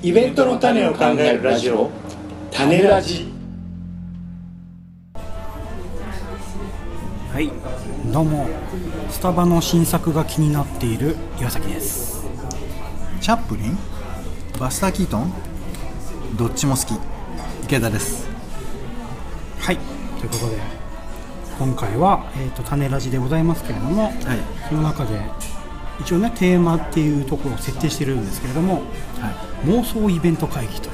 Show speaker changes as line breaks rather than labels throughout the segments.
イベントの種を考えるラジオ、種ラジ。
はい、どうも。スタバの新作が気になっている岩崎です。
チャップリン、バスターキートン、どっちも好き、池田です。
はい、ということで今回は、種ラジでございますけれども、はい、その中で一応ねテーマっていうところを設定してるんですけれども、はい、妄想イベント会議という、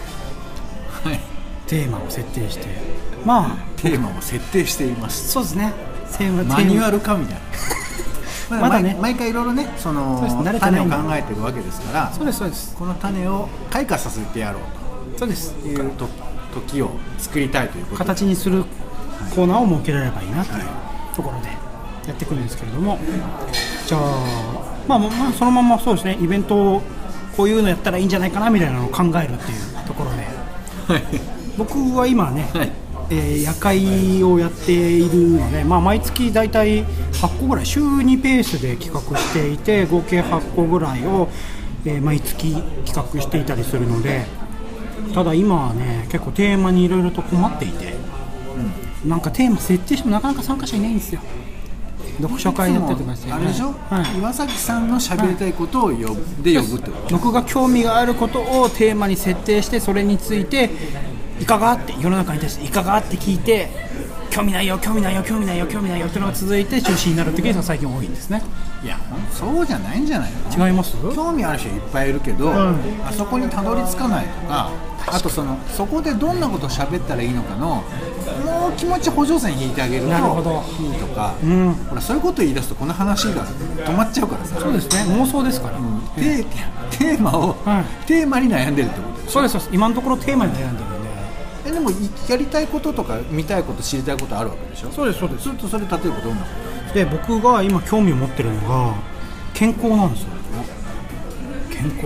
はい、テーマを設定して、まあ
テーマを設定しています。
そうですね。
マニュアル化みたいなまだね、毎回いろいろね、その種を考えてるわけですから、
そうですそうです。
この種を開花させてやろうと、そうですいう時を作りたいということで
形にするコーナーを設けられればいいなというところでやっていくんですけれども、じゃあ、まあそのままそうですね、イベントをこういうのやったらいいんじゃないかなみたいなのを考えるっていうところで、はい、僕は今ね、はい、夜会をやっているので、毎月だいたい8個ぐらい週2ペースで企画していて、合計8個ぐらいを、毎月企画していたりするので、ただ今はね結構テーマにいろいろと困っていて、なんかテーマ設定してもなかなか参加者いないんですよ。読書会やったりとかして、
あれでしょ、はい、岩崎さんの喋りたいことを呼ぶってこと。
僕が興味があることをテーマに設定して、それについていかがって世の中に対していかがって聞いて、興味ないよ興味ないよ興味ないよ興味ないよっていうのが続いて中止になるってケースが最近多いんですね。
いやそうじゃないんじゃないの。
違います。
興味ある人いっぱいいるけど、あそこにたどり着かないとか、あとそこでどんなことを喋ったらいいのかのもう気持ち補助線引いてあげるといいとか、ほらそういうこと言い出すとこの話が止まっちゃうからさ。
そうですね、妄想ですから、
テーマを、テーマに悩んでるってことでしょ。
そうです。今のところテーマに悩んでるんで。
でもやりたいこととか見たいこと知りたいことあるわけでしょ。
そうですそうです。
ずっとそれ例えばどんなこと
で、僕が今興味を持ってるのが健康なんですよ。健康、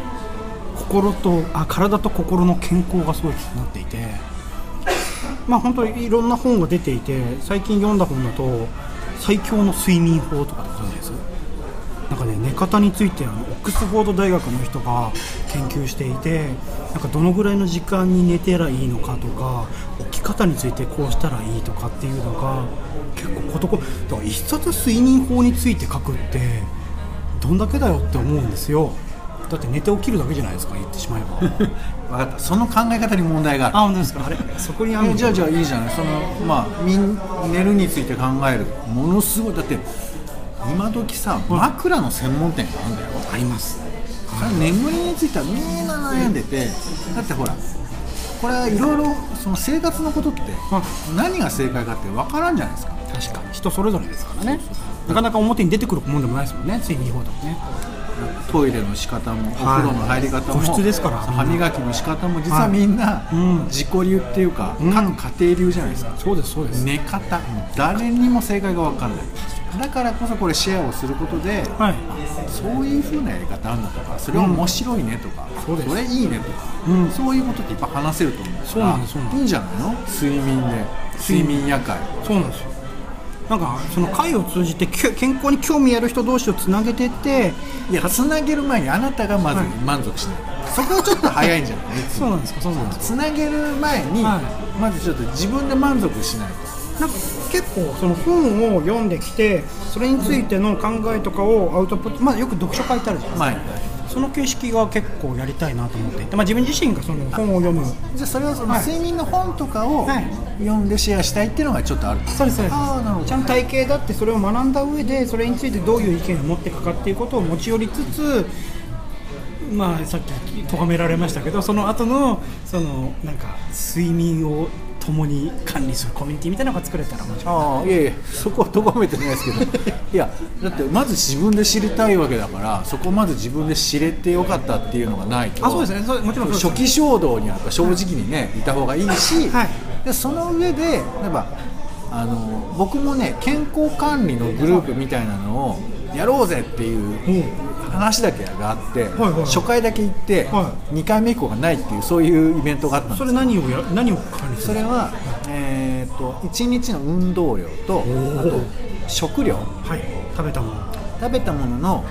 体と心の健康がすごい気になっていて、本当にいろんな本が出ていて、最近読んだ本だと最強の睡眠法とかご存知です？なんかね、寝方についてオックスフォード大学の人が研究していて、なんかどのぐらいの時間に寝てらいいのかとか、起き方についてこうしたらいいとかっていうのが結構だから一冊睡眠法について書くってどんだけだよって思うんですよ。だって寝て起きるだけじゃないですか、言ってしまえば。
分かった、その考え方に問題がある。
本当ですか。あれそこにある。
じゃあいいじゃない。寝るについて考えるものすごい。だって今時さ、枕の専門店があるんだよ。
あります。
眠りについてはみんな悩んでて、だってほらこれはいろいろその生活のことって何が正解かって分からんじゃないですか。
確かに人それぞれですからね。なかなか表に出てくるもんでもないですもんね、睡眠法とかね。
トイレの仕方も、お風呂の入り方も、
個室ですから、
歯磨きの仕方も実はみんな自己流っていうか、各家庭流じゃないですか。
そうですそうです。
寝方、誰にも正解が分かんない。だからこそこれシェアをすることで、そういう風なやり方あるんだとか、それ面白いねとか、それいいねとか、そういうことっていっぱい話せると思うんですから、いいんじゃないの。睡眠夜会。
そうなんですよ。なんかその会を通じて健康に興味ある人同士をつなげていって、
つなげる前にあなたがまず満足しない、そこはちょっと早いんじゃない
そうなんですか。そうなんですか。
つなげる前に、まずちょっと自分で満足しないと。
なんか結構その本を読んできて、それについての考えとかをアウトプット、よく読書会ってあるじゃないですか、その形式が結構やりたいなと思っていて、自分自身がその本を読む。
じゃあそれはその睡眠の本とかを読んでシェアしたいっていうのがちょっとある。
そうですそうです。ちゃんと体系だってそれを学んだ上で、それについてどういう意見を持っていくかっていうことを持ち寄りつつ、さっき咎められましたけど、その後のなんか睡眠を共に管理するコミュニティみたいなのが作れたら面白い。
いやいや、そこは咎めてないですけどいやだってまず自分で知りたいわけだから、そこまず自分で知れてよかったっていうのがないと。
そうですね。もちろん
初期衝動にはやっぱ正直にね、いた方がいいし、でその上で例えば僕もね、健康管理のグループみたいなのをやろうぜっていう話だけがあって、初回だけ行って、2回目以降がないっていう、そういうイベントがあったんです。
それ何を管理する？
それは、1日の運動量と、あと食料、
食べたもの
の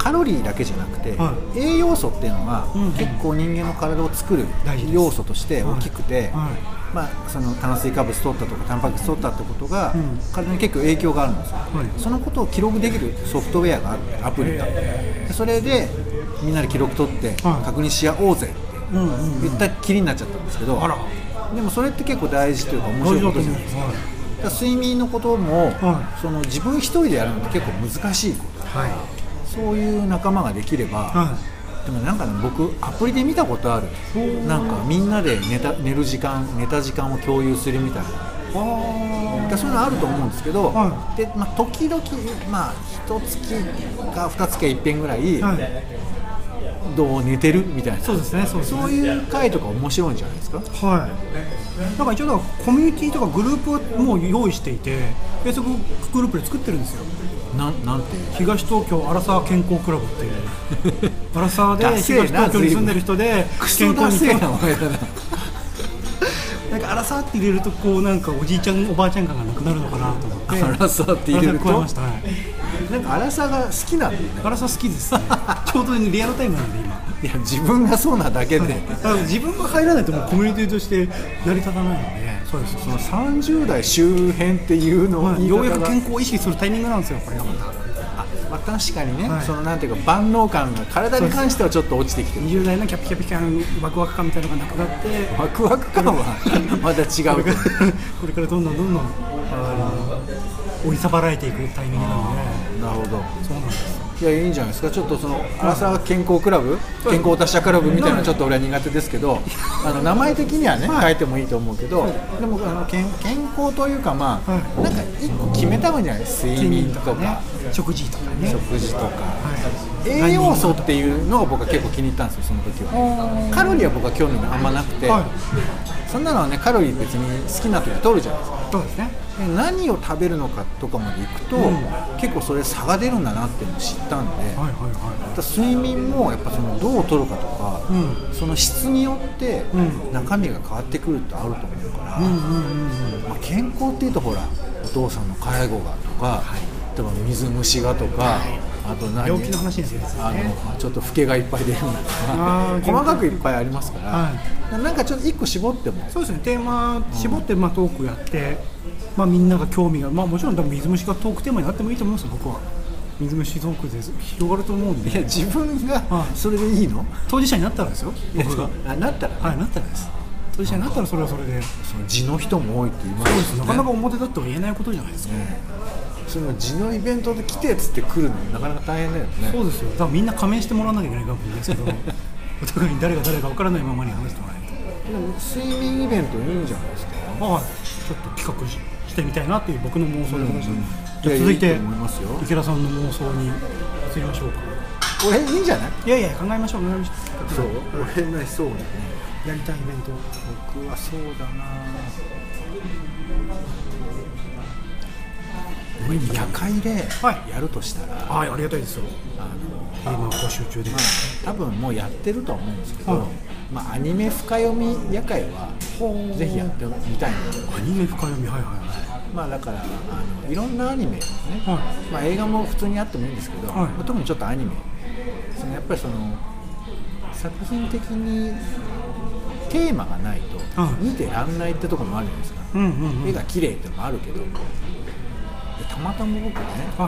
カロリーだけじゃなくて、
は
栄養素っていうのが
うん
結構人間の体を作る
大事です
要素として大きくて、
はい
まあ、その炭水化物取ったとかタンパク質取ったってことが
うん
体に結構影響があるんですよ、
はい
そのことを記録できるソフトウェアがあってアプリがでそれでみんなで記録取って
はい
確認し合おうぜって
うんうん
言ったきりになっちゃったんですけど、
あら
でもそれって結構大事というか面白いことじゃないですか。だから睡眠のことも、
は
その自分一人でやるのって結構難しいこと
はい
そういう仲間ができれば、
は
でもなんかね僕アプリで見たことあるなんかみんなで寝た時間を共有するみたいなでそういうのあると思うんですけど、
は
でまあ、時々、まあ、1月か2月か1遍ぐらい、
はい
どう寝てるみたいな
そうですねそうですね
そういう回とか面白いんじゃないですか。
はいなんか一応だからコミュニティとかグループはもう用意していて Facebook グループで作ってるんですよ
なんていう
東東京アラサー健康クラブっていうアラサーで
ダセえな
東東京に住んでる人で
クソダセえなお前だな
なんかアラサーって入れるとこうなんかおじいちゃんおばあちゃん感がなくなるのかなと思って
アラサーって入れると
アラサー加えました、はい、
なんか荒さが好きなんだよね。
アラサー好きですねちょうどリアルタイムなんで今
いや自分がそうなだけで、
だから自分が入らないともうコミュニティとして成り立たないのでそうです
その30代周辺っていうのを言い方が
ようやく健康を意識するタイミングなんですよこれがまた
まあ、確かにね、
はい
そのなんていうか万能感が体に関してはちょっと落ちてきてる。
20代のキャピキャピ感ワクワク感みたいなのがなくなって
ワクワク感はまだ違う
これからどんどん追いさばられていくタイミングなので
なるほど。
そうなんです
いやいいんじゃないですか。ちょっとそのアラサー健康クラブ、健康達者クラブみたいなのちょっと俺は苦手ですけど、名前的にはね、変えてもいいと思うけど、でも健康というかまあ、なんか一個決めた方がいいんじゃない。睡眠とか
ね食事とかね
食事とか、
はい
栄養素っていうのが僕は結構気に入ったんですよその時は。カロリーは僕は興味があんまなくて、
はい
そんなのはねカロリー別に好きな時は取るじゃないですか。
そうですね
で何を食べるのかとかまでいくと、結構それ差が出るんだなっていうのを知ったんで、
はいはいは
だから睡眠もやっぱそのどう取るかとか、その質によって中身が変わってくるってあると思うから、まあ、健康っていうとほらお父さんの介護がとか、例えば水虫がとか、あと何
病気の話ですよね
ちょっと老けがいっぱい出るんだと
あー
か細かくいっぱいありますから、
は
なんかちょっと一個絞っても
そうですねテーマ絞ってまあトークやってまあみんなが興味がまあもちろん多分水虫がトークテーマになってもいいと思いますよ僕は水虫トークで広がると思うんで
いや自分が
はい
それでいいの？
当事者になったらですよ僕が
あなったらね、
はいなったらです当事者になったらそれはそれで
その地の人も多いって言います
そう
よね。
ですなかなか表だっては言えないことじゃないですか
その地のイベントで来てっつって来るのなかなか大変だよね。
そうですよだからみんな加盟してもらわなきゃいけないかもしれないですけどお互いに誰が誰か分からないままに話してもらえる
でも睡眠イベントいいんじゃないですか。
とはいちょっと企画してみたいなっていう僕の妄想でございます、じゃあ
いや
続いて
いいと思いますよ
池田さんの妄想に移りましょうか
俺いいんじゃない？
いやいや考えましょう考えましょう
そう俺ねそうだね。
やりたいイベント
僕はそうだな。夜会でやるとしたら、
はいありがたいですよ今募集中で
多分もうやってるとは思うんですけど、
はい
まあ、アニメ深読み夜会はぜひやってみたいなと。
アニメ深読みはいはい
まあだからいろんなアニメですね、
はい
まあ、映画も普通にあってもいいんですけど、
はい
まあ特にちょっとアニメそのやっぱりその作品的にテーマがないと
はい
見てらんないってところもあるじゃないですか、
うんうんうん
絵が綺麗ってのもあるけどでたまたま僕ね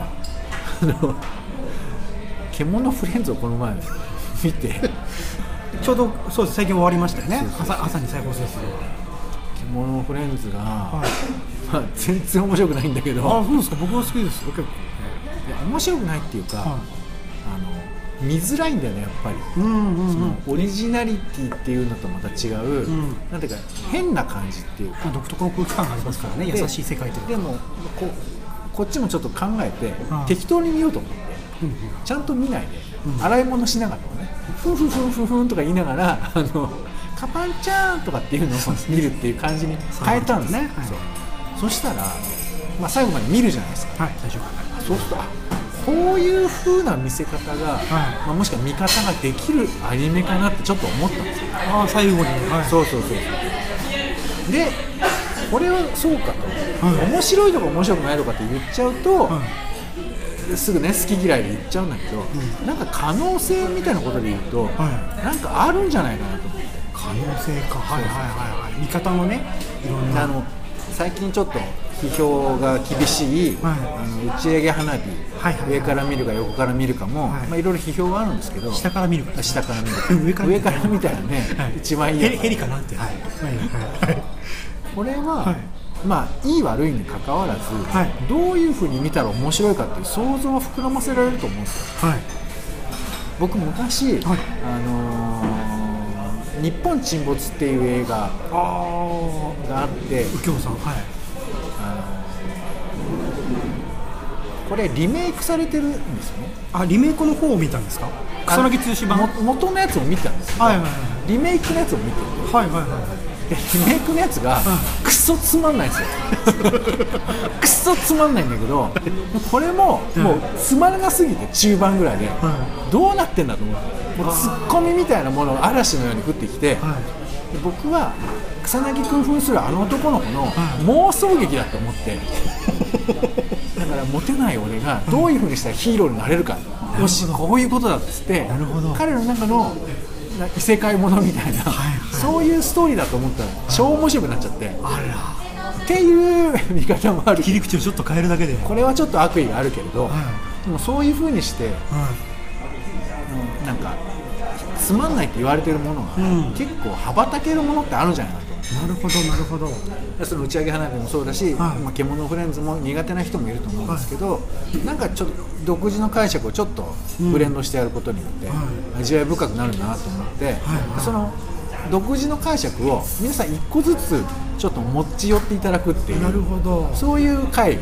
はい
獣フレンズをこの前見て
ちょうどそうです最近終わりましたよね
そうそうそう
朝に再放送する
獣フレンズが、
はい
まあ、全然面白くないんだけど
あそうですか僕は好きですよ結構
いや面白くないっていうか、
は
見づらいんだよねやっぱり、
うんうん
そのオリジナリティっていうのとまた違う、なんていうか変な感じっていうか、
まあ独特の空気感がありますからね
で
優しい世界というか
でもこっちもちょっと考えて、
はい
適当に見ようと思って、ちゃんと見ないで、洗い物しながらねふんふんふんふんふんとか言いながらカパンちゃんとかっていうのを見るっていう感じに変えたんですね、そしたら、まあ、最後まで見るじゃないですか、
はい大丈夫
そうするとこういう風な見せ方が、まあ、もしくは見方ができるアニメかなってちょっと思ったんですよ。
ああ最後にはい
そうでこれはそうかと、面白いとか面白くないとかって言っちゃうと、 すぐね好き嫌いで言っちゃうんだけど、なんか可能性みたいなことで言うと、なんかあるんじゃないかなと思って。
可能性か、はいはいはいはい、味方のね、いろんな
最近ちょっと批評が厳しい、打ち上げ花火、上から見るか横から見るかも、いろいろ批評があるんですけど、
下から見るか、
下から見るか上から見たらね、一番いい
ヘリかなって、
これは、まあいい悪いにかかわらず、どういうふうに見たら面白いかっていう想像を膨らませられると思うんですよ。僕昔、日本沈没っていう映画があって、
右京さん、
これリメイクされてるんですよね。
リメイクの方を見たんですか？草薙剛版
元のやつを見たんですけど、リメイクのやつを見てて、でリメイクのやつがクソつまんないんですよクソつまんないんだけど、これももうつまらなすぎて中盤ぐらいで、どうなってんだと思って、もうツッコミみたいなものが嵐のように降ってきて、で僕は草薙君扮するあの男の子の妄想劇だと思ってだからモテない俺がどういう風にしたらヒーローになれるか、よしこういうことだっつって、彼の中の異世界ものみたいな、そういうストーリーだと思ったら超面白くなっちゃって、っていう見方もある。
切り口をちょっと変えるだけで、
これはちょっと悪意があるけれど、でもそういう風にして、なんかつまんないって言われてるものが、結構羽ばたけるものってあるんじゃないかと。
なるほどなるほど。
その打ち上げ花火もそうだし、獣フレンズも苦手な人もいると思うんですけど、なんかちょっと独自の解釈をちょっとブレンドしてやることによって味わい深くなるなと思って、その独自の解釈を皆さん一個ずつちょっと持ち寄っていただくっていう、
なるほど、
そういう回。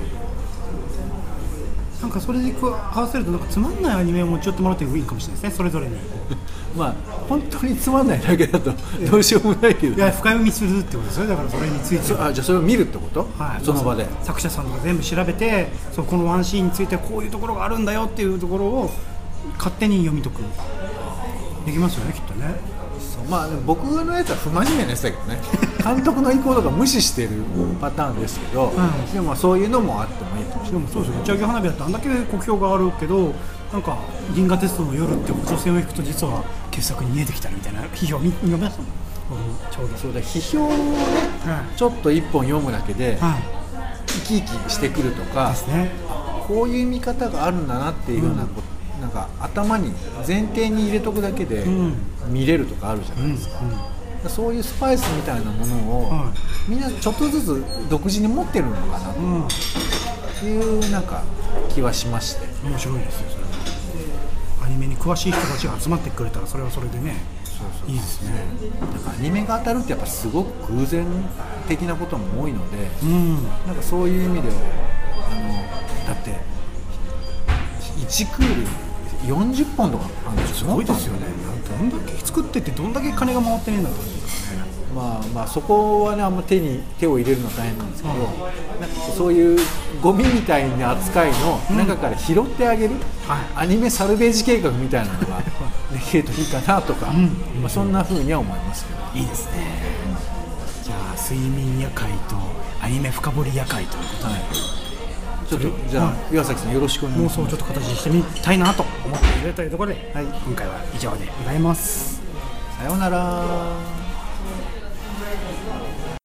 なんかそれで合わせるとなんかつまんないアニメを持ち寄ってもらってもいいかもしれないですね、それぞれに
まあ本当につまんないだけだとどうしようもないけど、
いや深読みするってことですよ。だからそれについて
じゃあそれを見るってこと、その場で
作者さんとか全部調べて、このワンシーンについてこういうところがあるんだよっていうところを勝手に読み解くできますよね、きっとね。
まあ、僕のやつは不真面目なやつだけどね監督の意向とか無視してるパターンですけど、でもそういうのもあってもいいかもしれない。
でもそうですよ、打ち上げ花火だってあんだけ酷評があるけど、なんか銀河鉄道の夜って補助線を引くと実は傑作に見えてきたみたいな批評を読みましたもん。ちょうど
そうだ、批評をね、ちょっと一本読むだけで生き生きしてくるとか、こういう見方があるんだなっていうようなこと、なんか頭に前提に入れとくだけで見れるとかあるじゃないですか。そういうスパイスみたいなものをみんなちょっとずつ独自に持ってるのかなというなんか気はしまして、
面白いですよ。それアニメに詳しい人たちが集まってくれたらそれはそれでね、いいですね。
なんかアニメが当たるってやっぱすごく偶然的なことも多いので、なんかそういう意味ではだって1クール40本とかあるんですよ。すごいですよね。どんだけ作っててどんだけ金が回ってねえんだろう。まあそこはね、あんま手を入れるのは大変なんですけど、なんかそういうゴミみたいな扱いの中から拾ってあげる、アニメサルベージ計画みたいなのができるといいかなとか、そんな風には思いますけど。
いいですね。じゃあ睡眠夜会とアニメ深掘り夜会ということで、
ちょっとじゃあ岩崎さんよろしくお願いします。
妄想をちょっと形にしてみたいなと思っているというところで、今回は以上でございます。
さようなら。